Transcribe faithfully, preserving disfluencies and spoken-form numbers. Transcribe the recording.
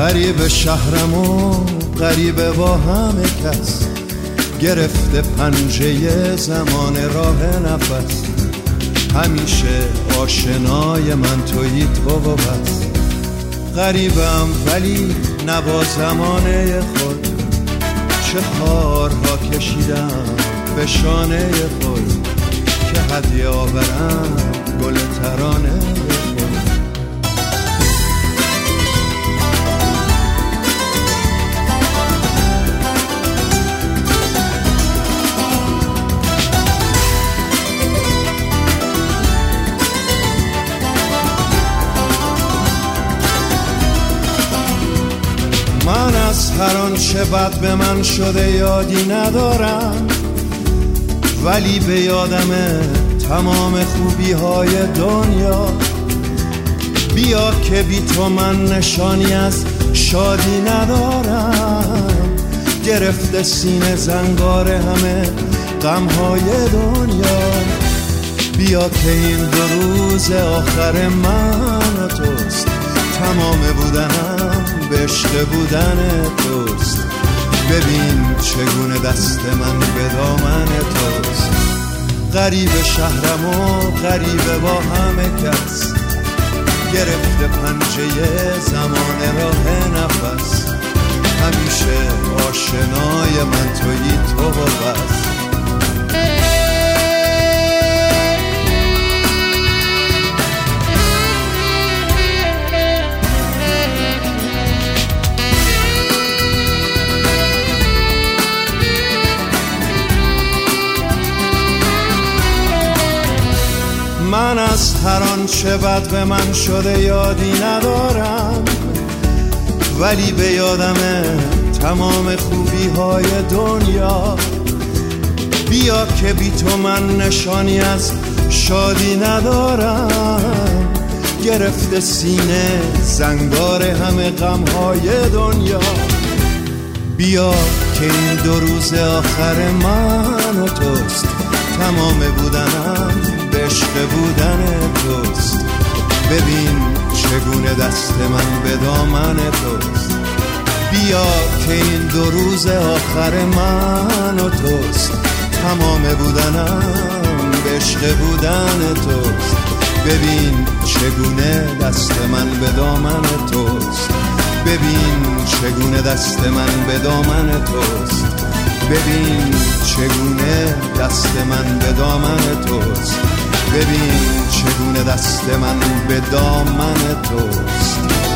غریب شهرم و غریب با همه کس، گرفته پنجه زمان راه نفس. همیشه آشنای من تویی تو و بس. غریبم ولی نبا زمانه خود، چه خارها کشیدم به شانه خود، که هدیه آورم گل ترانه خود. من از هر آنچه بد به من شده یادی ندارم، ولی به یادمه تمام خوبی های دنیا. بیا که بی تو من نشانی از شادی ندارم، گرفته سینه زنگار همه غم های دنیا. بیا که این دو روز آخر من و توست، تمام بودنم به عشق بودن توست. ببین چگونه دست من به دامن توست. غریب شهرم و غریب با همه کس، گرفته پنجه زمان راه نفس. همیشه آشنای من تویی تو و بس. من از هر آنچه بد به من شده یادی ندارم، ولی به یادمه تمام خوبی های دنیا. بیا که بی تو من نشانی از شادی ندارم، گرفته سینه زنگار همه غم های دنیا. بیا که این دو روز آخر من و توست، تمام بودنم به عشق بودن توست. ببین چگونه دست من به دامن توست. بیا که این دو روز آخر من و توست، تمام بودنم به عشق بودن توست. ببین چگونه دست من به دامن توست. ببین چگونه دست من به دامن توست. ببین چگونه دست من به دامن توست. ببین چگونه دست من به دامن توست.